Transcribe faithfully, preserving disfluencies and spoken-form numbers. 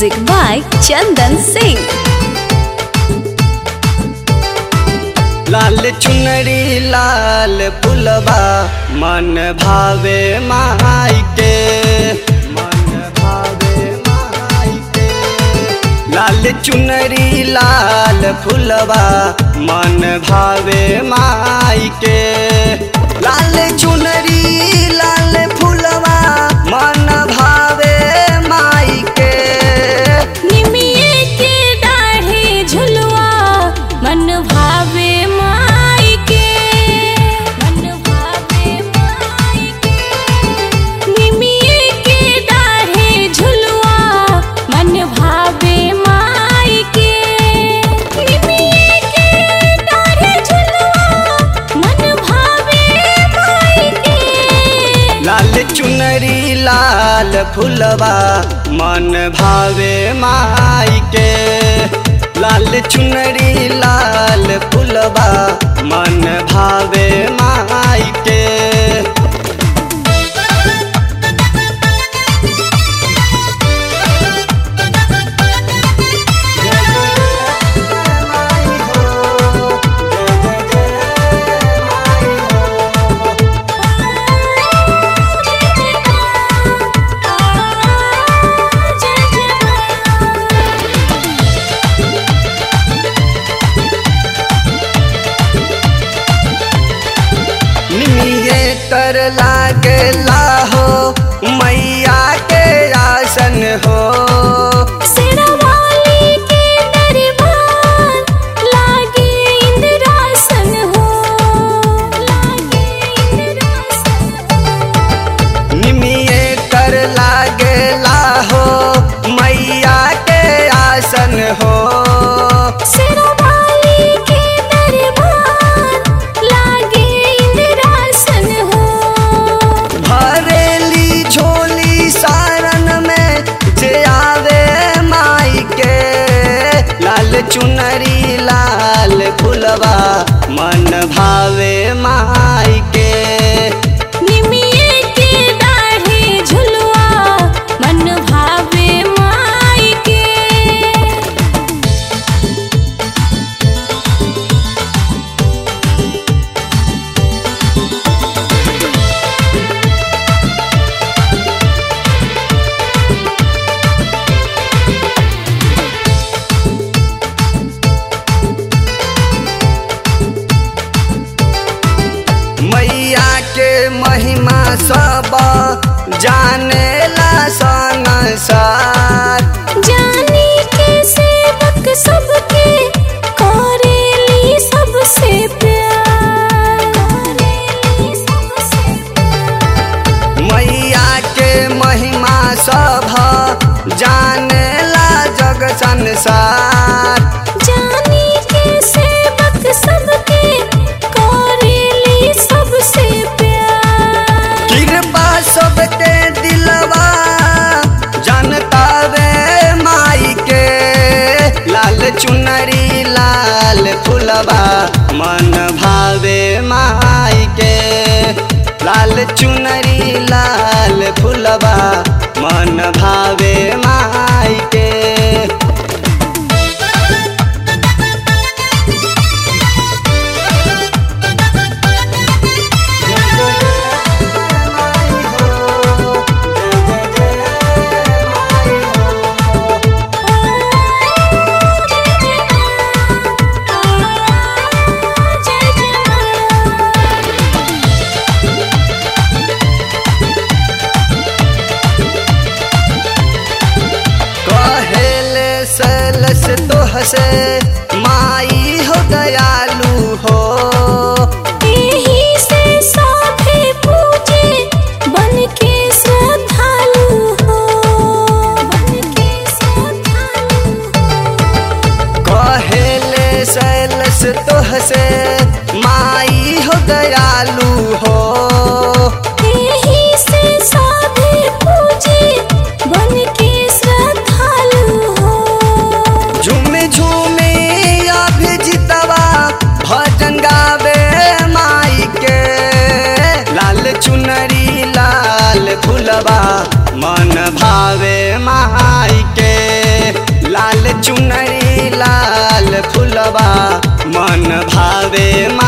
Music by Chandan Singh. लाल चुनरी लाल फुलवा मन भावे माई के, मन भावे माई के। लाल चुनरी लाल फुलवा मन भावे माई के। लाल चुनरी लाल फुलवा मन भावे माई के। निमिये के डाढ़े झुलवा मन भावे माई के, मन भावे माई के। निमिये के डाढ़े झुलवा मन भावे माई के। निमिये के डाढ़े झुलवा मन भावे माई के। लाल चुनरी लाल फुलवा मन भावे माई के। लाल चुनरी लाल फुलवा मन भावे माई के। तर लागे लाहो मैया के आसन हो। सिरवाली के दरबार लागे इंद्रासन हो, लागे इंद्रासन हो। निमिये तर लागे लाहो मैया के आसन हो। सिरवाली के दरबार लागे इंद्रासन हो। भरेली झोली सारन में जे आवे माई के। लाल चुनरी लाल फुलवा मन भावे माई के। निमिये के डाढ़े झुलवा मन भावे माई के। मैया के महिमा सब जानेला संसार। जानी के सेवक सबके करेली सबसे प्यार, करेली सबसे प्यार। मैया के महिमा सब जानेला जग संसार। जानी के सेवक सबके करेली सबसे प्यार। कृपा सबके दिलवा जानता वे माई के। लाल चुनरी लाल फुलवा मन भावे माई के। लाल चुनरी लाल फुलवा मन भावे माई के। फुलवा मन भावे